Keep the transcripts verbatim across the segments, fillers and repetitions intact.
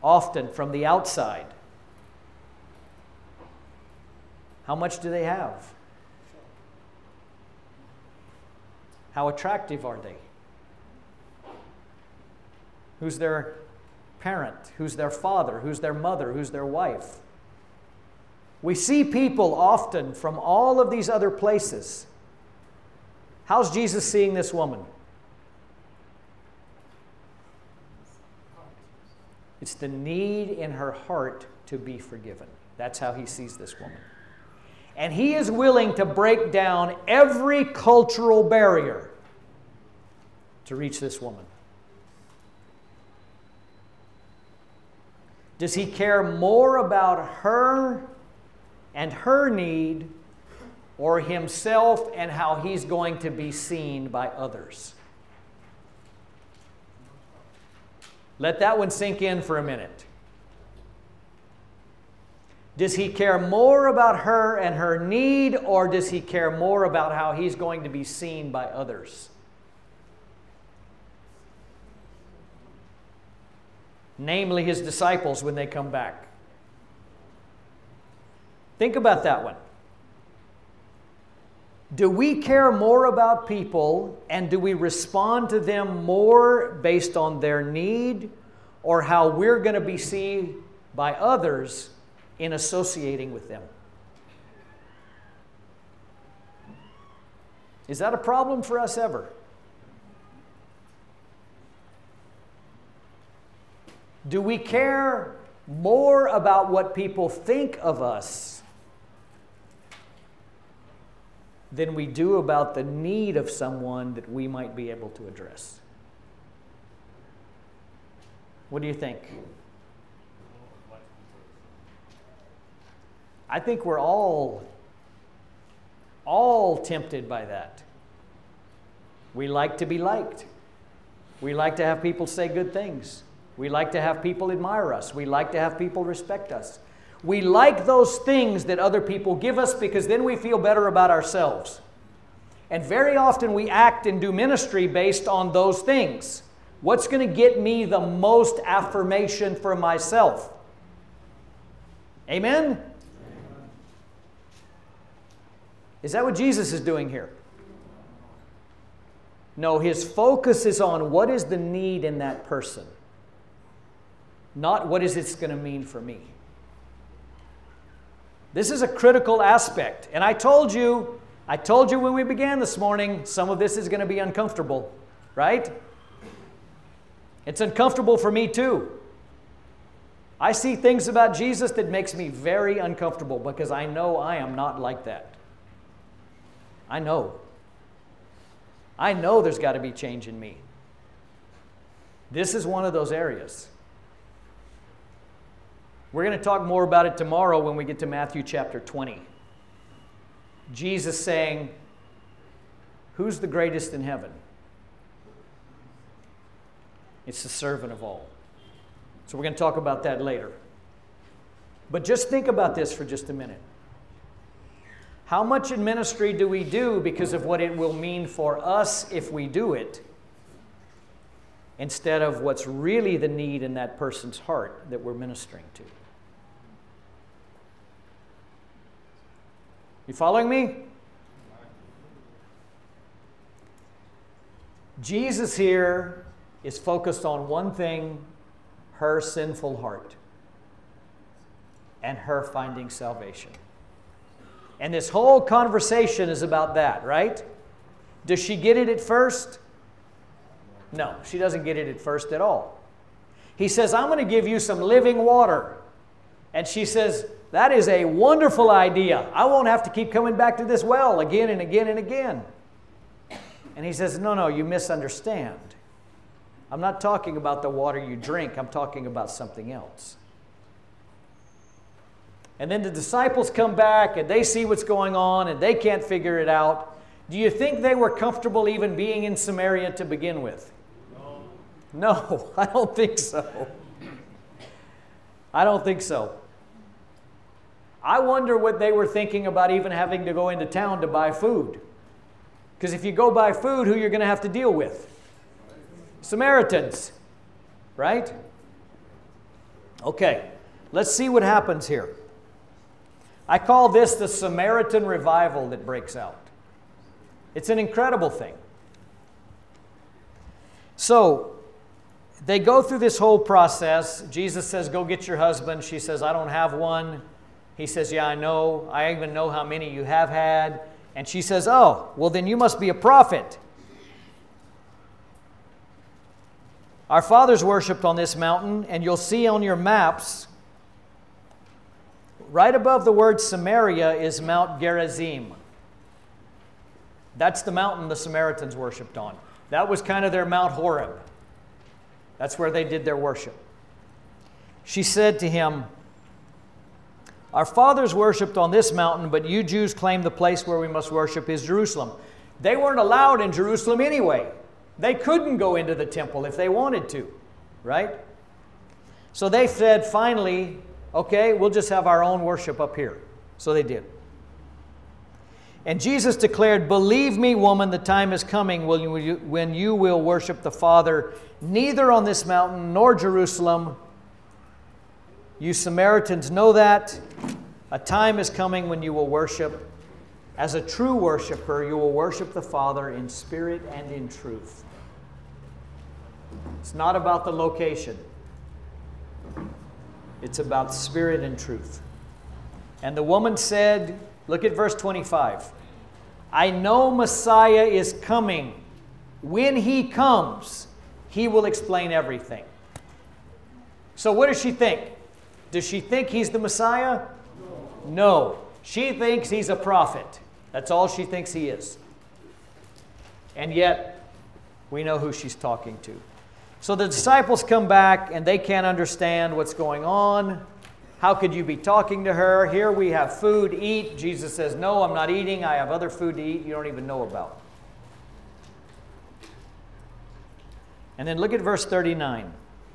often from the outside. How much do they have? How attractive are they? Who's their parent? Who's their father? Who's their mother? Who's their wife? We see people often from all of these other places. How's Jesus seeing this woman? It's the need in her heart to be forgiven. That's how he sees this woman. And he is willing to break down every cultural barrier to reach this woman. Does he care more about her and her need, or himself and how he's going to be seen by others? Let that one sink in for a minute. Does he care more about her and her need, or does he care more about how he's going to be seen by others? Namely, his disciples when they come back. Think about that one. Do we care more about people, and do we respond to them more based on their need, or how we're going to be seen by others in associating with them? Is that a problem for us ever? Do we care more about what people think of us than we do about the need of someone that we might be able to address? What do you think? I think we're all, all tempted by that. We like to be liked. We like to have people say good things. We like to have people admire us. We like to have people respect us. We like those things that other people give us because then we feel better about ourselves. And very often we act and do ministry based on those things. What's going to get me the most affirmation for myself? Amen? Amen? Is that what Jesus is doing here? No, his focus is on what is the need in that person, not what is it going to mean for me. This is a critical aspect. And I told you, I told you when we began this morning, some of this is going to be uncomfortable, right? It's uncomfortable for me too. I see things about Jesus that makes me very uncomfortable because I know I am not like that. I know. I know there's got to be change in me. This is one of those areas. We're going to talk more about it tomorrow when we get to Matthew chapter twenty. Jesus saying, who's the greatest in heaven? It's the servant of all. So we're going to talk about that later. But just think about this for just a minute. How much in ministry do we do because of what it will mean for us if we do it, instead of what's really the need in that person's heart that we're ministering to? You following me? Jesus here is focused on one thing, her sinful heart, and her finding salvation. And this whole conversation is about that, right? Does she get it at first? No, she doesn't get it at first at all. He says, I'm going to give you some living water. And she says, that is a wonderful idea. I won't have to keep coming back to this well again and again and again. And he says, no, no, you misunderstand. I'm not talking about the water you drink. I'm talking about something else. And then the disciples come back and they see what's going on and they can't figure it out. Do you think they were comfortable even being in Samaria to begin with? No. No, I don't think so. I don't think so. I wonder what they were thinking about even having to go into town to buy food. Because if you go buy food, who you're going to have to deal with? Samaritans, right? Okay, let's see what happens here. I call this the Samaritan revival that breaks out. It's an incredible thing. So, they go through this whole process. Jesus says, go get your husband. She says, I don't have one. He says, yeah, I know. I even know how many you have had. And she says, oh, well, then you must be a prophet. Our fathers worshipped on this mountain, and you'll see on your maps, right above the word Samaria is Mount Gerizim. That's the mountain the Samaritans worshipped on. That was kind of their Mount Horeb. That's where they did their worship. She said to him, our fathers worshipped on this mountain, but you Jews claim the place where we must worship is Jerusalem. They weren't allowed in Jerusalem anyway. They couldn't go into the temple if they wanted to, right? So they said, finally, okay, we'll just have our own worship up here. So they did. And Jesus declared, believe me, woman, the time is coming when you, when you will worship the Father, neither on this mountain nor Jerusalem. You Samaritans know that. A time is coming when you will worship. As a true worshiper, you will worship the Father in spirit and in truth. It's not about the location. It's about spirit and truth. And the woman said, look at verse twenty-five. I know Messiah is coming. When he comes, he will explain everything. So what does she think? Does she think he's the Messiah? No. No. She thinks he's a prophet. That's all she thinks he is. And yet, we know who she's talking to. So the disciples come back and they can't understand what's going on. How could you be talking to her? Here we have food, eat. Jesus says, no, I'm not eating. I have other food to eat you don't even know about. And then look at verse thirty-nine.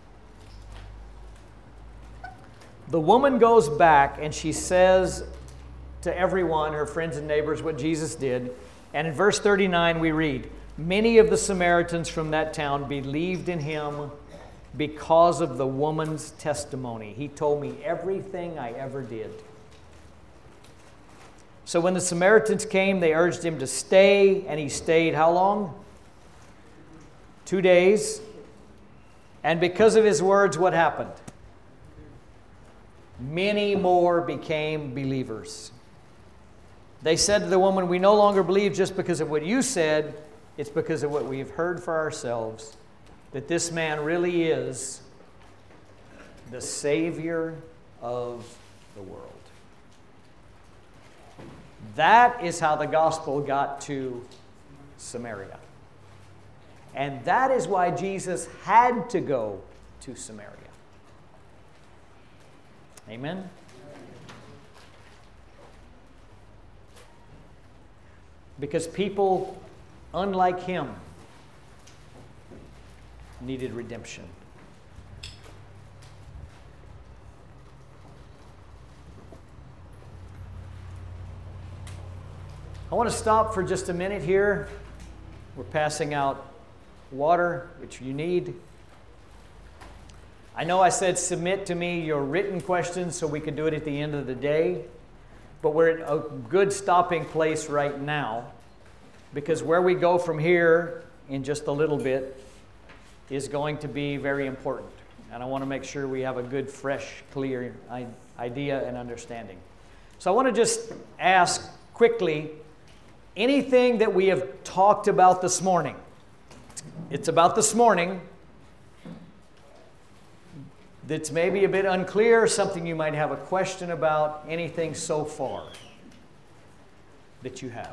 The woman goes back and she says to everyone, her friends and neighbors, what Jesus did. And in verse thirty-nine we read, many of the Samaritans from that town believed in him because of the woman's testimony. He told me everything I ever did. So when the Samaritans came, they urged him to stay, and he stayed how long? Two days. And because of his words, what happened? Many more became believers. They said to the woman, we no longer believe just because of what you said. It's because of what we've heard for ourselves, that this man really is the Savior of the world. That is how the gospel got to Samaria. And that is why Jesus had to go to Samaria. Amen? Because people, unlike him, needed redemption. I want to stop for just a minute here. We're passing out water, which you need. I know I said submit to me your written questions so we could do it at the end of the day, but we're at a good stopping place right now, because where we go from here in just a little bit is going to be very important. And I want to make sure we have a good, fresh, clear idea and understanding. So I want to just ask quickly, anything that we have talked about this morning, it's about this morning, that's maybe a bit unclear, something you might have a question about, anything so far that you have?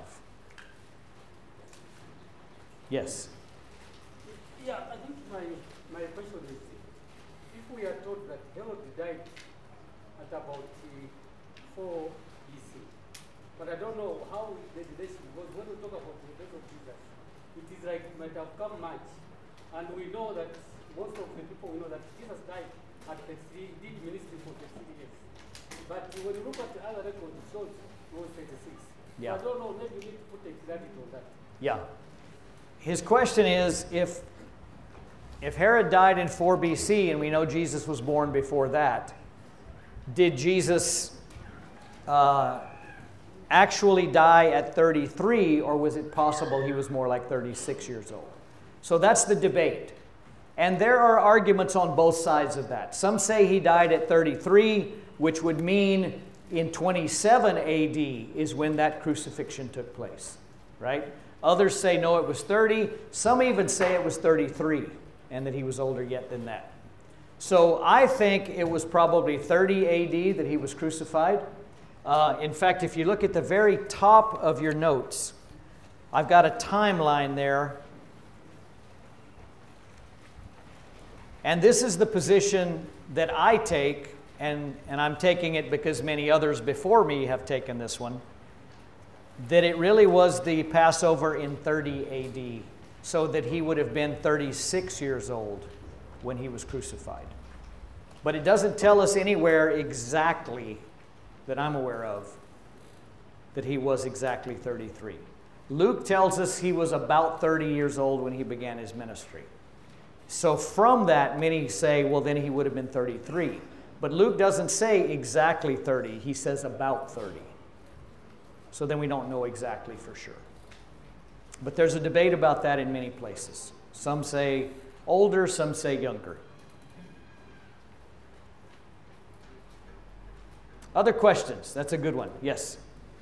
Yes? Yeah, I think my, my question is, if we are told that Herod died at about four B C, but I don't know how the relation, because when we talk about the death of Jesus, it is like it might have come March, and we know that most of the people we know that Jesus died at thirty-three, did ministry for thirty-three years. But when you look at the other record, it shows it was thirty-six. Yeah. So I don't know, maybe we need to put a clarity on that. Yeah. His question is, if if Herod died in four B C, and we know Jesus was born before that, did Jesus uh, actually die at thirty-three, or was it possible he was more like thirty-six years old? So that's the debate. And there are arguments on both sides of that. Some say he died at thirty-three, which would mean in twenty-seven A D is when that crucifixion took place, right? Others say no, it was thirty. Some even say it was thirty-three, and that he was older yet than that. So I think it was probably thirty A D that he was crucified. Uh, in fact, if you look at the very top of your notes, I've got a timeline there. And this is the position that I take, and, and I'm taking it because many others before me have taken this one, that it really was the Passover in thirty A D, so that he would have been thirty-six years old when he was crucified. But it doesn't tell us anywhere exactly that I'm aware of that he was exactly thirty-three. Luke tells us he was about thirty years old when he began his ministry. So from that, many say, well, then he would have been thirty-three. But Luke doesn't say exactly thirty. He says about thirty. So then we don't know exactly for sure. But there's a debate about that in many places. Some say older, some say younger. Other questions? That's a good one. Yes?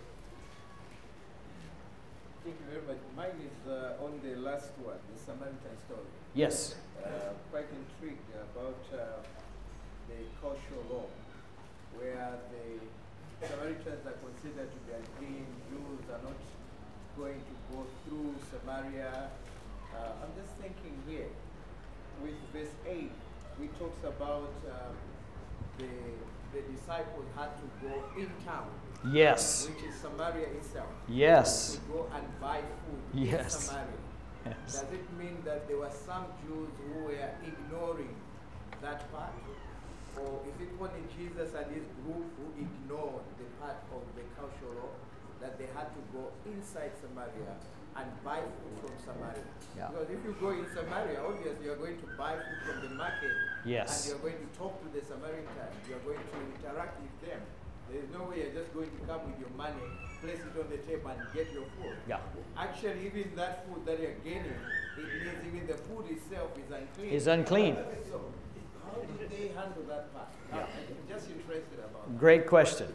Thank you very much. Mine is uh, on the last one, the Samaritan story. Yes. Uh, quite intrigued about uh, the kosher law, where the Samaritans are considered to be unclean. Jews are not going to go through Samaria. Uh, I'm just thinking here, with verse eight, we talks about um, the the disciples had to go in town. Yes. Which is Samaria itself. Yes. To go and buy food Yes. in Samaria. Yes. Does it mean that there were some Jews who were ignoring that part? Or is it only Jesus and his group who ignored the part of the kosher law, that they had to go inside Samaria and buy food from Samaria? Yeah. Because if you go in Samaria, obviously you're going to buy food from the market. Yes. And you're going to talk to the Samaritans. You're going to interact with them. There's no way you're just going to come with your money, place it on the table and get your food. Yeah. Actually, even that food that you're getting, it means even the food itself is unclean. Is unclean. So, how did they handle that part? Yeah. I'm just interested about that. Great question.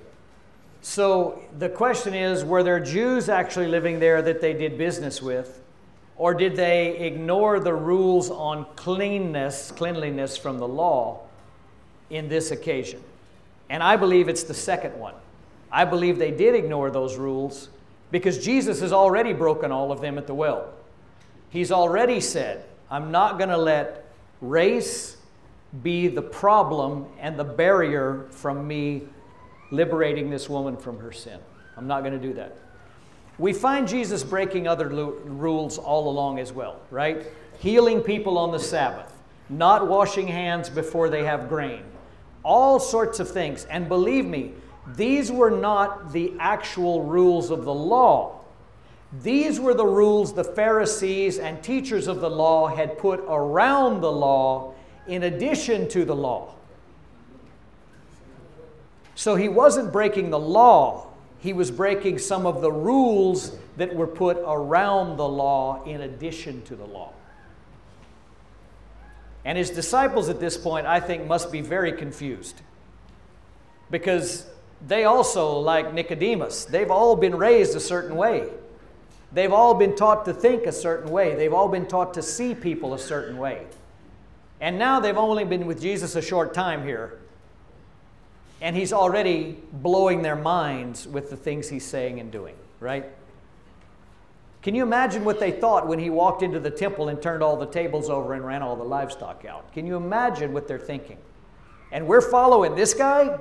So the question is, were there Jews actually living there that they did business with? Or did they ignore the rules on cleanness, cleanliness from the law in this occasion? And I believe it's the second one. I believe they did ignore those rules because Jesus has already broken all of them at the well. He's already said, I'm not going to let race be the problem and the barrier from me liberating this woman from her sin. I'm not going to do that. We find Jesus breaking other lo- rules all along as well, right? Healing people on the Sabbath, not washing hands before they have grain, all sorts of things. And believe me, these were not the actual rules of the law. These were the rules the Pharisees and teachers of the law had put around the law in addition to the law. So he wasn't breaking the law. He was breaking some of the rules that were put around the law in addition to the law. And his disciples at this point, I think, must be very confused. Because they also, like Nicodemus, they've all been raised a certain way. They've all been taught to think a certain way. They've all been taught to see people a certain way. And now they've only been with Jesus a short time here. And he's already blowing their minds with the things he's saying and doing, right? Can you imagine what they thought when he walked into the temple and turned all the tables over and ran all the livestock out? Can you imagine what they're thinking? And we're following this guy?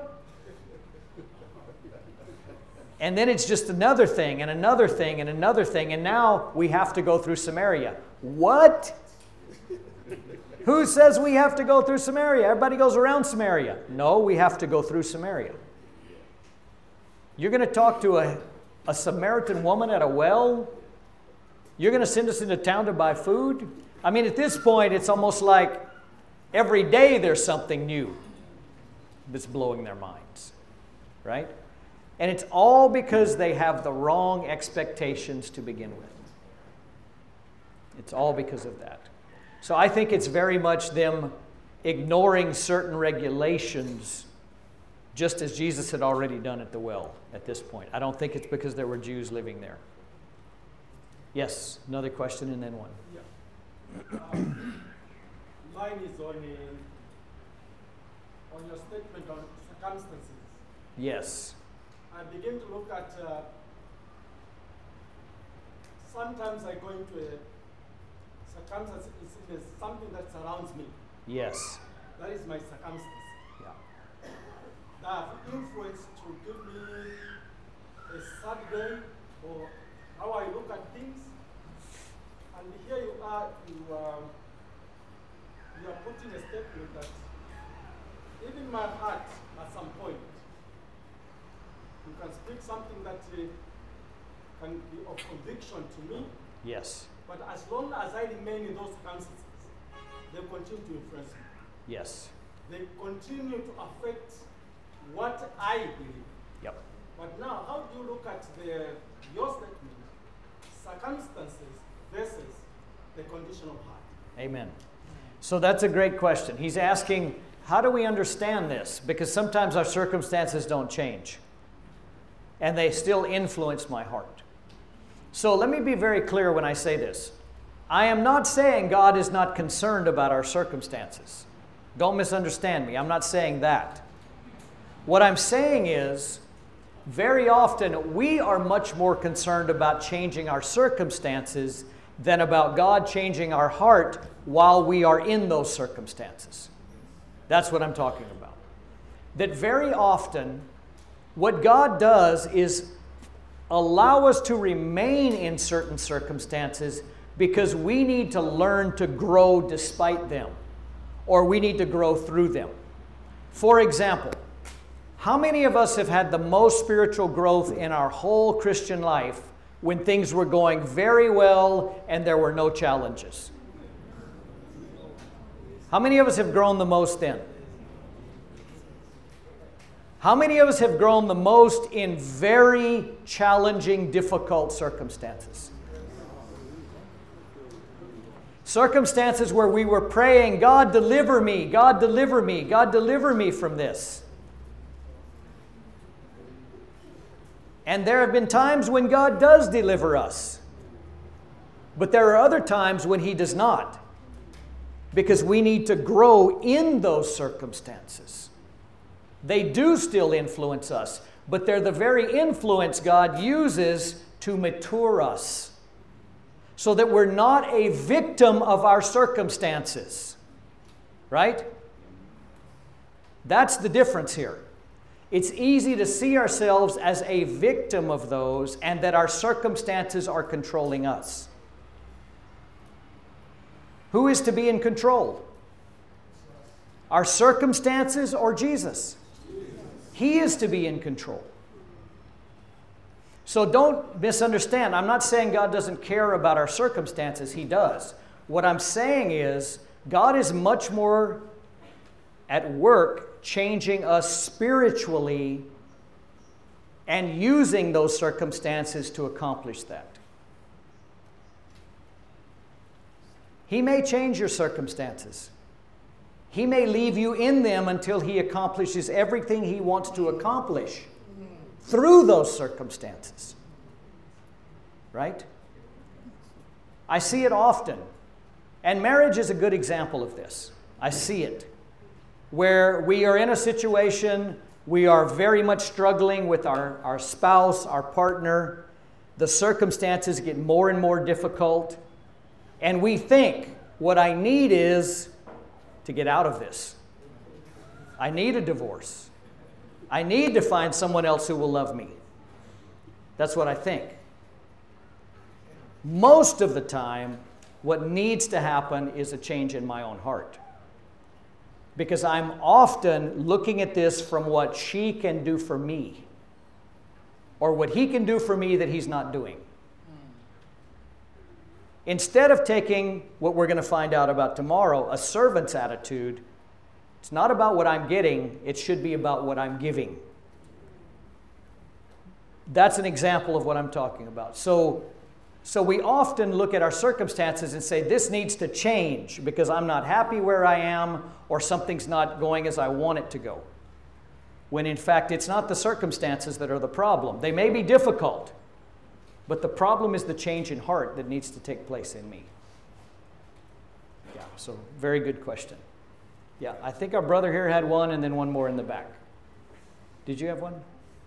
And then it's just another thing and another thing and another thing, and now we have to go through Samaria. What? Who says we have to go through Samaria? Everybody goes around Samaria. No, we have to go through Samaria. You're going to talk to a, a Samaritan woman at a well? You're going to send us into town to buy food? I mean, at this point, it's almost like every day there's something new that's blowing their minds, right? And it's all because they have the wrong expectations to begin with. It's all because of that. So I think it's very much them ignoring certain regulations, just as Jesus had already done at the well at this point. I don't think it's because there were Jews living there. Yes, another question and then one. Yeah. Um, mine is on, a, on your statement on circumstances. Yes. I begin to look at, uh, sometimes I go into a circumstance, it's, it's something that surrounds me. Yes. That is my circumstance. Yeah. That have influence to give me a sad day or how I look at things. And here you are, you, um, you are putting a statement that even my heart at some point, you can speak something that uh, can be of conviction to me. Yes. But as long as I remain in those circumstances, they continue to influence me. Yes. They continue to affect what I believe. Yep. But now, how do you look at the, your statement, circumstances versus the condition of heart? Amen. So that's a great question. He's asking, how do we understand this? Because sometimes our circumstances don't change, and they still influence my heart. So let me be very clear when I say this. I am not saying God is not concerned about our circumstances. Don't misunderstand me. I'm not saying that. What I'm saying is, very often we are much more concerned about changing our circumstances than about God changing our heart while we are in those circumstances. That's what I'm talking about. That very often, what God does is allow us to remain in certain circumstances because we need to learn to grow despite them, or we need to grow through them. For example, how many of us have had the most spiritual growth in our whole Christian life when things were going very well and there were no challenges? How many of us have grown the most then? How many of us have grown the most in very challenging, difficult circumstances? Circumstances where we were praying, God deliver me, God deliver me, God deliver me from this. And there have been times when God does deliver us. But there are other times when He does not. Because we need to grow in those circumstances. They do still influence us, but they're the very influence God uses to mature us, so that we're not a victim of our circumstances. Right? That's the difference here. It's easy to see ourselves as a victim of those and that our circumstances are controlling us. Who is to be in control? Our circumstances or Jesus? He is to be in control. So don't misunderstand. I'm not saying God doesn't care about our circumstances. He does. What I'm saying is God is much more at work changing us spiritually and using those circumstances to accomplish that. He may change your circumstances. He may leave you in them until He accomplishes everything He wants to accomplish through those circumstances. Right? I see it often. And marriage is a good example of this. I see it. Where we are in a situation, we are very much struggling with our, our spouse, our partner. The circumstances get more and more difficult. And we think, what I need is to get out of this. I need a divorce. I need to find someone else who will love me. That's what I think. Most of the time, what needs to happen is a change in my own heart. Because I'm often looking at this from what she can do for me, or what he can do for me that he's not doing. Instead of taking what we're going to find out about tomorrow, a servant's attitude, it's not about what I'm getting, it should be about what I'm giving. That's an example of what I'm talking about. So, so we often look at our circumstances and say, this needs to change because I'm not happy where I am or something's not going as I want it to go. When in fact, it's not the circumstances that are the problem. They may be difficult, but the problem is the change in heart that needs to take place in me. Yeah, so very good question. Yeah, I think our brother here had one and then one more in the back. Did you have one?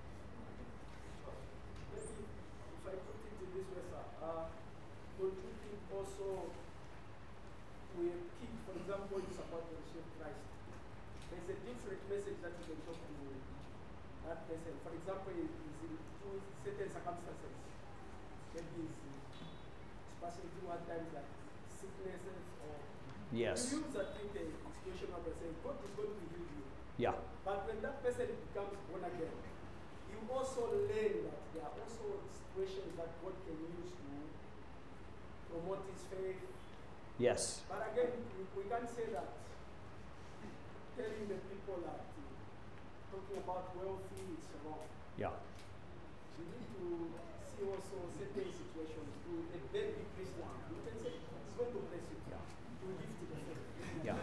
If I put it in this way, sir, uh, don't you think also we keep, for example, you support the receive Christ, there's a different message that you can talk to that person. For example, is in through certain circumstances. Maybe it's, it's passing through one time like sicknesses or Yes. you use that in the situation of the saying, God is going to heal you. Yeah. But when that person becomes born again, you also learn that there are also situations that God can use to promote his faith. Yes. But again, we, we can't say that telling the people that uh, talking about wealthy is wrong. Yeah. You need to see also certain situations to a very Christian. You can say, it's going to bless you. Yeah. To live to the faith. Yeah.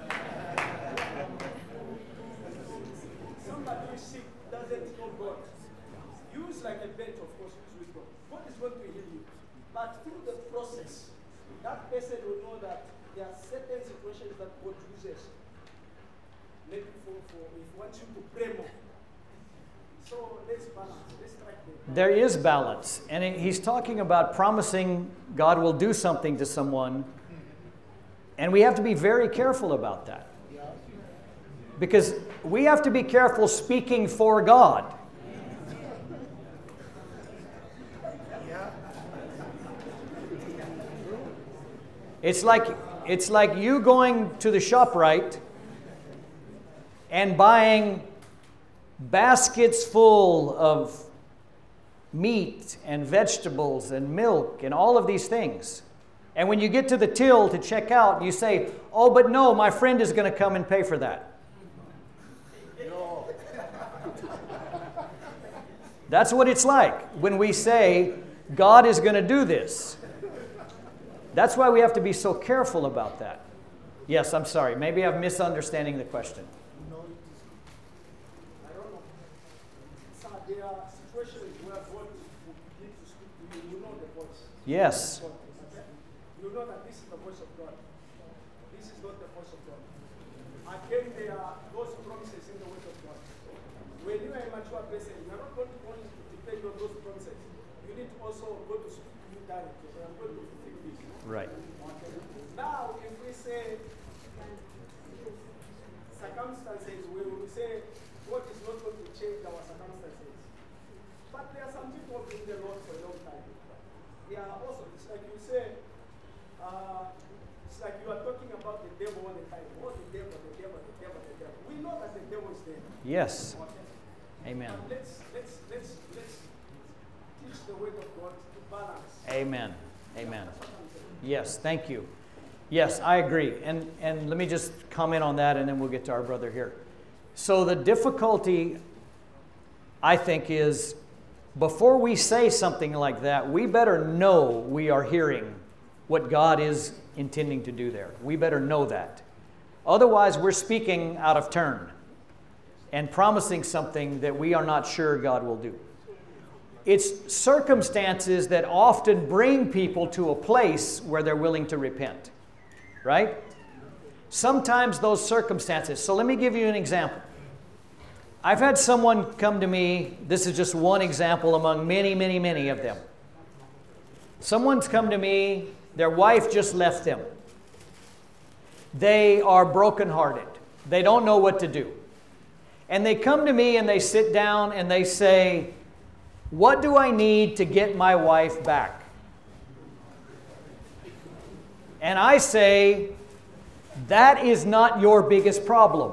Somebody who is sick doesn't know God. Use like a bet, of course, use wisdom. God is going to heal you. But through the process, that person will know that there are certain situations that God uses. Maybe for, for if he wants you to pray more. So let's balance. Let's strike the balance. There is balance. And he- he's talking about promising God will do something to someone. And we have to be very careful about that. Because we have to be careful speaking for God. It's like, it's like you going to the ShopRite and buying baskets full of meat and vegetables and milk and all of these things. And when you get to the till to check out, you say, oh, but no, my friend is going to come and pay for that. That's what it's like when we say, God is going to do this. That's why we have to be so careful about that. Yes, I'm sorry. Maybe I'm misunderstanding the question. I don't know. So there are situations where God needs to speak to you. You know the voice. Yes. You know that this is the voice of God. This is not the voice of God. Again, there are those promises in the word of God. When you are a mature person, you are not going to only depend on those promises. You need to also go to speak to you directly. So I'm going to fulfill this. Right. Okay. Now, if we say circumstances, we will say God is not going to change our circumstances. But there are some people in the Lord for a long time. They are also, it's like you say, uh, it's like you are talking about the devil all the time. Oh, the devil, the devil, the devil, the devil. We know that the devil is there. Yes. Okay. Amen. But let's let's let's let's teach the word of God to balance. Amen. Amen. Yes, thank you. Yes, I agree. And and let me just comment on that and then we'll get to our brother here. So the difficulty, I think, is before we say something like that, we better know we are hearing what God is intending to do there. We better know that. Otherwise, we're speaking out of turn and promising something that we are not sure God will do. It's circumstances that often bring people to a place where they're willing to repent, right? Sometimes those circumstances. So let me give you an example. I've had someone come to me, this is just one example among many, many, many of them. Someone's come to me, their wife just left them. They are brokenhearted. They don't know what to do. And they come to me and they sit down and they say, what do I need to get my wife back? And I say, that is not your biggest problem.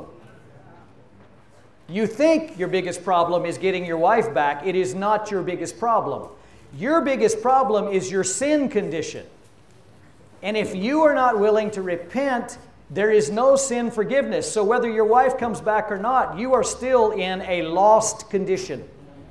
You think your biggest problem is getting your wife back. It is not your biggest problem. Your biggest problem is your sin condition. And if you are not willing to repent, there is no sin forgiveness. So whether your wife comes back or not, you are still in a lost condition.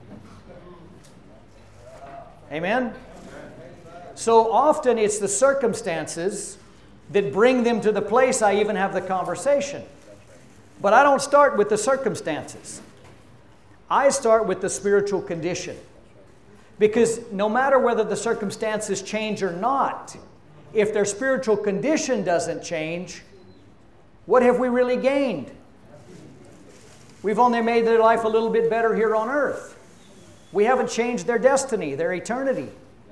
Amen? So often it's the circumstances that bring them to the place I even have the conversation. But I don't start with the circumstances. I start with the spiritual condition. Because no matter whether the circumstances change or not, if their spiritual condition doesn't change, what have we really gained? We've only made their life a little bit better here on earth. We haven't changed their destiny, their eternity.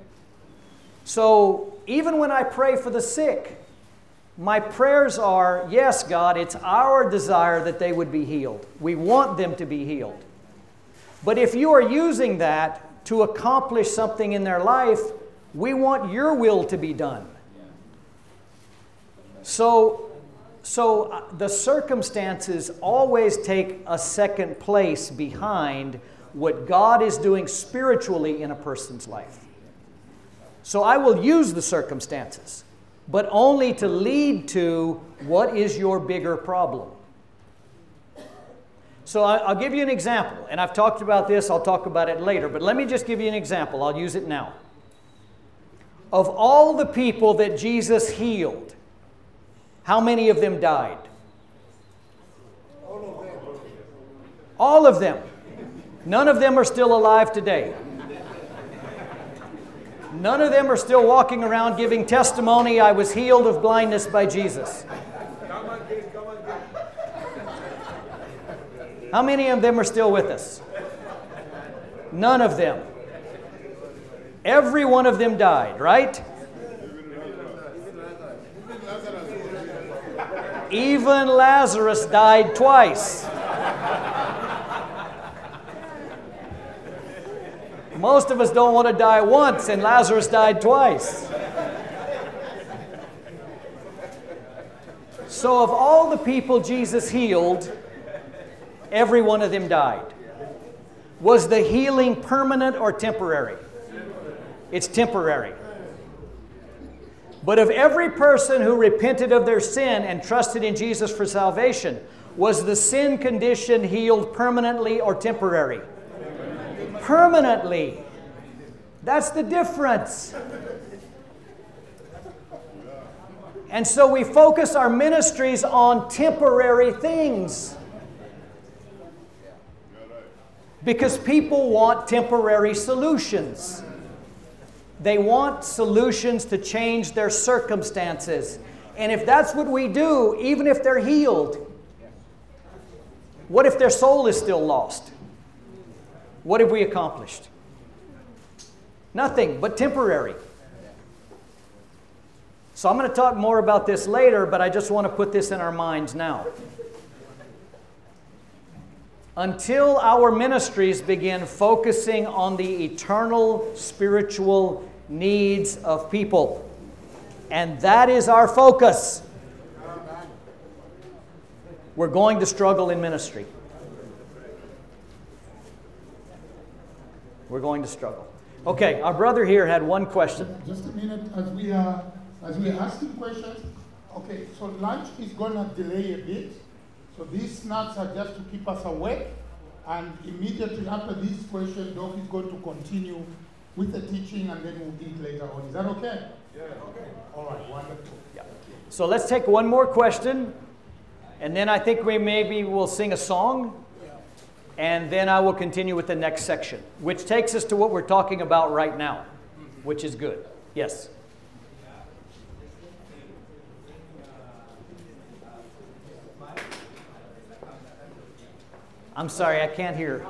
So even when I pray for the sick, my prayers are, yes, God, it's our desire that they would be healed. We want them to be healed. But if you are using that to accomplish something in their life, we want your will to be done. So, so the circumstances always take a second place behind what God is doing spiritually in a person's life. So I will use the circumstances, but only to lead to what is your bigger problem. So I'll give you an example, and I've talked about this, I'll talk about it later, but let me just give you an example. I'll use it now. Of all the people that Jesus healed, how many of them died? All of them. All of them. None of them are still alive today. None of them are still walking around giving testimony, I was healed of blindness by Jesus. Come again, come again. How many of them are still with us? None of them. Every one of them died, right? Even Lazarus died twice. Most of us don't want to die once, and Lazarus died twice. So of all the people Jesus healed, every one of them died. Was the healing permanent or temporary? It's temporary. But of every person who repented of their sin and trusted in Jesus for salvation, was the sin condition healed permanently or temporary? Permanently. That's the difference. And so we focus our ministries on temporary things. Because people want temporary solutions. They want solutions to change their circumstances. And if that's what we do, even if they're healed, what if their soul is still lost? What have we accomplished? Nothing, but temporary. So I'm going to talk more about this later, but I just want to put this in our minds now. Until our ministries begin focusing on the eternal spiritual needs of people, and that is our focus, we're going to struggle in ministry. We're going to struggle. Okay, our brother here had one question. Just a minute, as we are as we are asking questions. Okay, so lunch is gonna delay a bit. So these snacks are just to keep us awake. And immediately after this question, Doc is going to continue with the teaching, and then we'll eat later on. Is that okay? Yeah, okay. All right, wonderful. Yeah. So let's take one more question, and then I think we maybe will sing a song. And then I will continue with the next section, which takes us to what we're talking about right now, which is good. Yes? I'm sorry, I can't hear.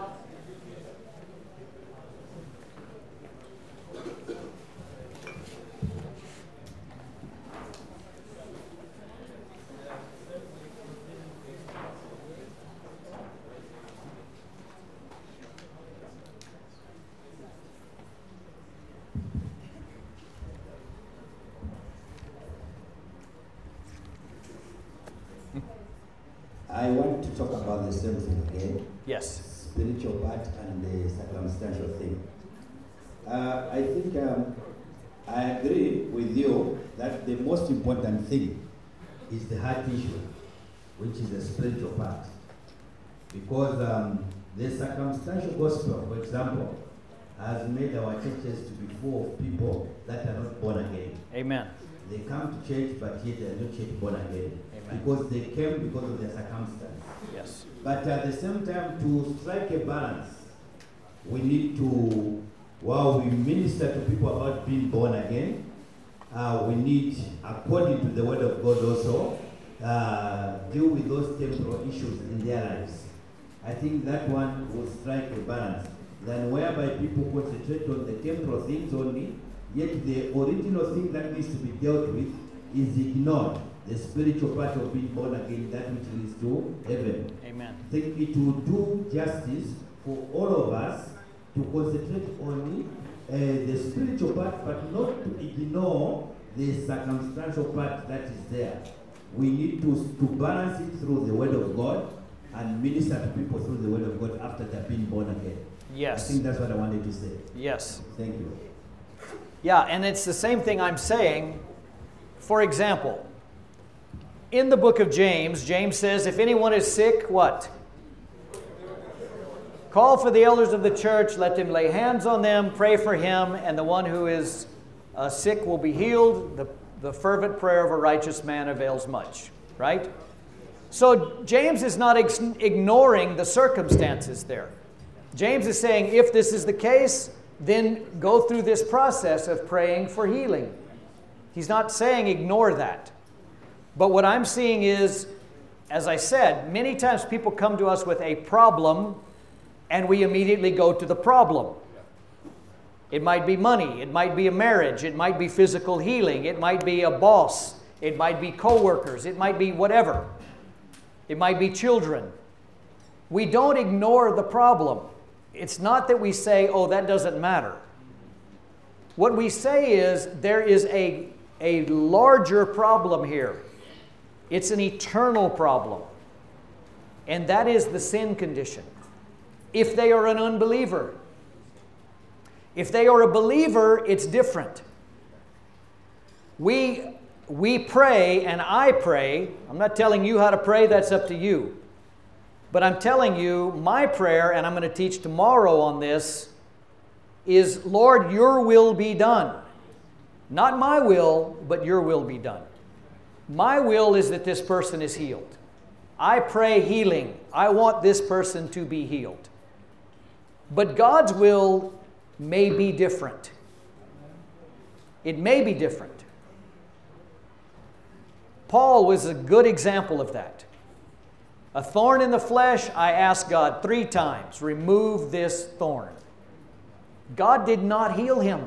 I want to talk about the same thing again. Yes. Spiritual part and the circumstantial thing. Uh, I think um, I agree with you that the most important thing is the heart issue, which is the spiritual part. Because um, the circumstantial gospel, for example, has made our churches to be full of people that are not born again. Amen. They come to church, but yet they are not yet born again. Amen. Because they came because of their circumstance. Yes. But at the same time, to strike a balance, we need to, while we minister to people about being born again, uh, we need, according to the word of God also, uh, deal with those temporal issues in their lives. I think that one will strike a balance. Then whereby people concentrate on the temporal things only, yet the original thing that needs to be dealt with is ignored. The spiritual part of being born again, that which leads to heaven. Amen. I think it will do justice for all of us to concentrate on uh, the spiritual part, but not to ignore the circumstantial part that is there. We need to, to balance it through the word of God and minister to people through the word of God after they've been born again. Yes. I think that's what I wanted to say. Yes. Thank you. Yeah, and it's the same thing I'm saying. For example, in the book of James, James says, if anyone is sick, what? Call for the elders of the church, let them lay hands on them, pray for him, and the one who is uh, sick will be healed. The, the fervent prayer of a righteous man avails much, right? So James is not ex- ignoring the circumstances there. James is saying, if this is the case, then go through this process of praying for healing. He's not saying ignore that. But what I'm seeing is, as I said, many times people come to us with a problem and we immediately go to the problem. It might be money, it might be a marriage, it might be physical healing, it might be a boss, it might be co-workers, it might be whatever. It might be children. We don't ignore the problem. It's not that we say, oh, that doesn't matter. What we say is there is a, a larger problem here. It's an eternal problem. And that is the sin condition. If they are an unbeliever. If they are a believer, it's different. We, we pray, and I pray. I'm not telling you how to pray, that's up to you. But I'm telling you, my prayer, and I'm going to teach tomorrow on this, is, Lord, your will be done. Not my will, but your will be done. My will is that this person is healed. I pray healing. I want this person to be healed. But God's will may be different. It may be different. Paul was a good example of that. A thorn in the flesh, I asked God three times, remove this thorn. God did not heal him.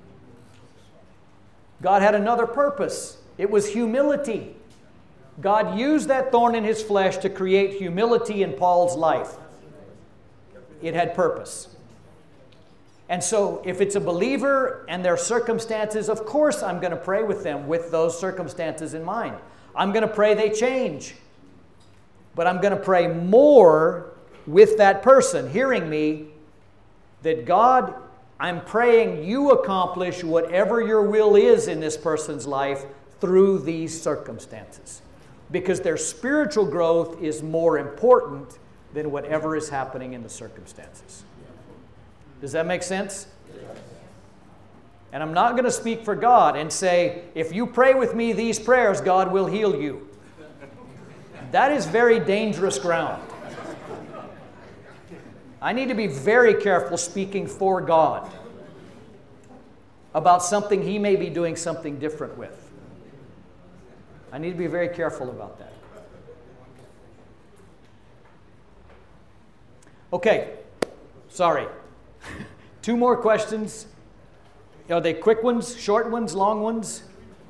God had another purpose. It was humility. God used that thorn in his flesh to create humility in Paul's life. It had purpose. And so if it's a believer and their circumstances, of course I'm going to pray with them with those circumstances in mind. I'm going to pray they change. But I'm going to pray more with that person hearing me that God, I'm praying you accomplish whatever your will is in this person's life through these circumstances. Because their spiritual growth is more important than whatever is happening in the circumstances. Does that make sense? And I'm not going to speak for God and say, if you pray with me these prayers, God will heal you. That is very dangerous ground. I need to be very careful speaking for God about something He may be doing something different with. I need to be very careful about that. Okay, sorry. Two more questions. Are they quick ones, short ones, long ones?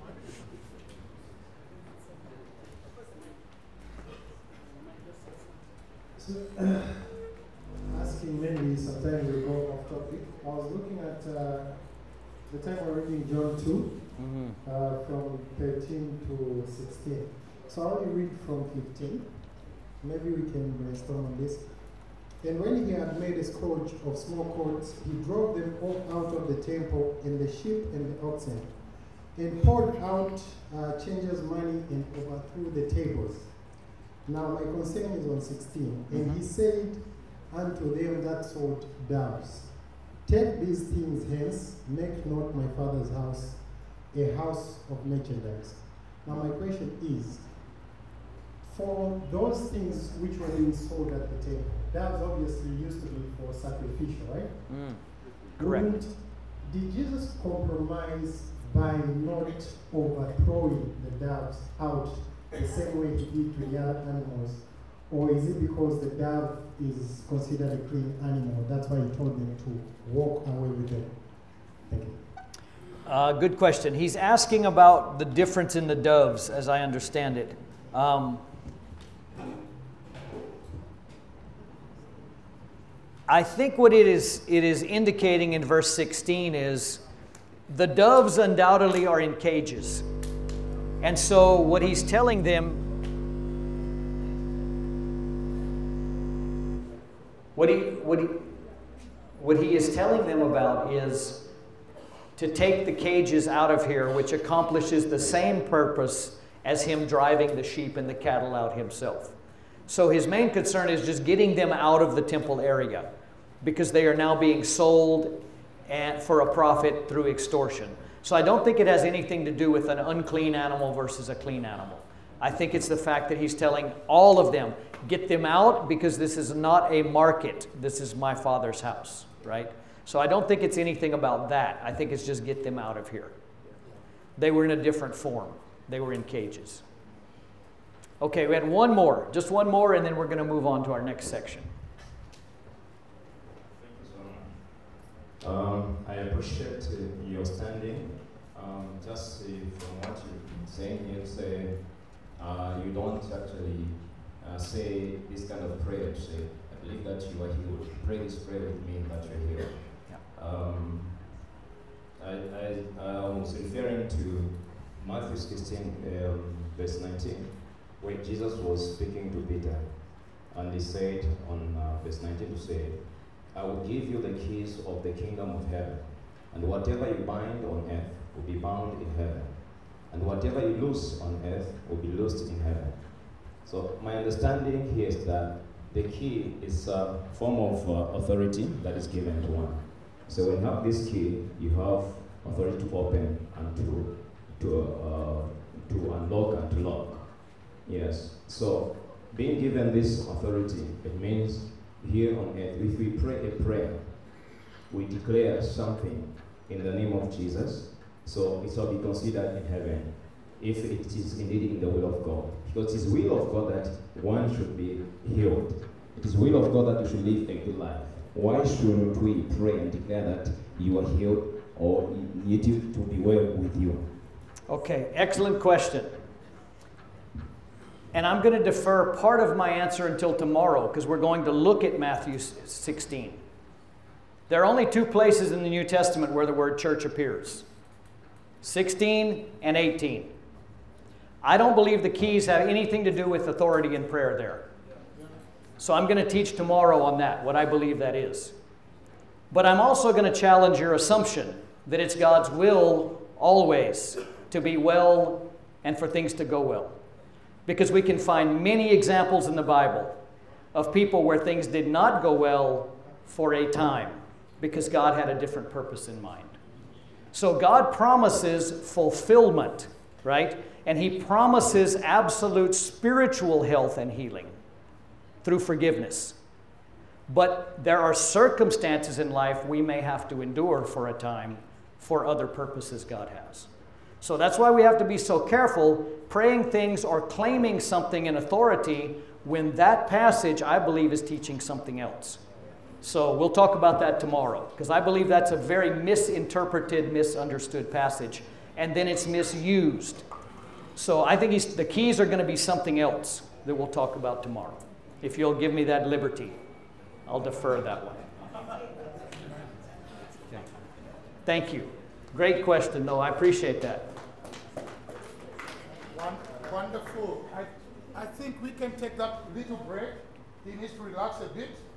So, uh, asking maybe sometimes we go off topic. I was looking at uh, the time we're reading John two, mm-hmm. uh, from thirteen to sixteen. So I only read from fifteen. Maybe we can brainstorm on this. And when he had made a scourge of small coats, he drove them all out of the temple, and the sheep and the oxen, and poured out uh, changers' money and overthrew the tables. Now my concern is on sixteen. Mm-hmm. And he said unto them that sold doves, take these things hence, make not my father's house a house of merchandise. Now my question is, for those things which were being sold at the table, doves obviously used to be for sacrificial, right? Mm. Correct. Wouldn't- Did Jesus compromise by not overthrowing the doves out the same way he did to the other animals? Or is it because the dove is considered a clean animal? That's why he told them to walk away with them. Thank you. Uh, good question. He's asking about the difference in the doves, as I understand it. Um, I think what it is, it is indicating in verse sixteen is the doves undoubtedly are in cages. And so what he's telling them, what he, what he, what he is telling them about is to take the cages out of here, which accomplishes the same purpose as him driving the sheep and the cattle out himself. So his main concern is just getting them out of the temple area, because they are now being sold and for a profit through extortion. So I don't think it has anything to do with an unclean animal versus a clean animal. I think it's the fact that he's telling all of them, get them out, because this is not a market. This is my Father's house, right? So I don't think it's anything about that. I think it's just get them out of here. They were in a different form. They were in cages. Okay, we had one more, just one more, and then we're going to move on to our next section. Um, I appreciate uh, your standing. Um, just uh, from what you've been saying, you say uh, you don't actually uh, say this kind of prayer. To say, I believe that you are healed. Pray this prayer with me that you're healed. Yeah. Um, I, I, I was referring to Matthew sixteen, um, verse nineteen, where Jesus was speaking to Peter, and he said on uh, verse nineteen to say, I will give you the keys of the kingdom of heaven, and whatever you bind on earth will be bound in heaven, and whatever you loose on earth will be loosed in heaven. So my understanding here is that the key is a form of uh, authority that is given to one. So when you have this key, you have authority to open and to to uh, to unlock and to lock. Yes. So being given this authority, it means here on earth, if we pray a prayer, we declare something in the name of Jesus, so it shall be considered in heaven, if it is indeed in the will of God. Because it is will of God that one should be healed. It is will of God that you should live a good life. Why shouldn't we pray and declare that you are healed or need you to be well with you? Okay, excellent question. And I'm going to defer part of my answer until tomorrow, because we're going to look at Matthew sixteen. There are only two places in the New Testament where the word church appears. sixteen and eighteen. I don't believe the keys have anything to do with authority in prayer there. So I'm going to teach tomorrow on that, what I believe that is. But I'm also going to challenge your assumption that it's God's will always to be well and for things to go well. Because we can find many examples in the Bible of people where things did not go well for a time because God had a different purpose in mind. So God promises fulfillment, right? And He promises absolute spiritual health and healing through forgiveness. But there are circumstances in life we may have to endure for a time for other purposes God has. So that's why we have to be so careful praying things or claiming something in authority when that passage, I believe, is teaching something else. So we'll talk about that tomorrow, because I believe that's a very misinterpreted, misunderstood passage, and then it's misused. So I think he's, the keys are going to be something else that we'll talk about tomorrow. If you'll give me that liberty, I'll defer that one. Okay. Thank you. Great question, though. I appreciate that. Wonderful. I, I think we can take that little break. He needs to relax a bit.